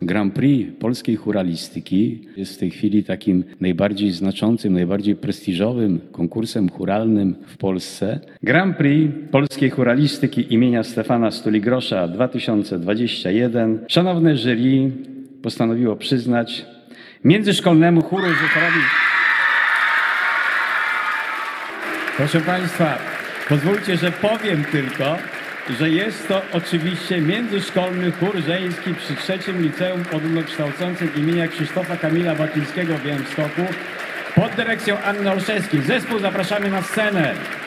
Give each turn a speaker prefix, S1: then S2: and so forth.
S1: Grand Prix polskiej chóralistyki jest w tej chwili takim najbardziej znaczącym, najbardziej prestiżowym konkursem chóralnym w Polsce. Grand Prix polskiej chóralistyki imienia Stefana Stuligrosza 2021. Szanowne jury postanowiło przyznać międzyszkolnemu chóru Rzeszowi. Proszę Państwa, pozwólcie, że powiem tylko, że jest to oczywiście międzyszkolny chór żeński przy III Liceum Ogólnokształcącym imienia Krzysztofa Kamila Batyńskiego w Białymstoku pod dyrekcją Anny Olszewskiej. Zespół zapraszamy na scenę.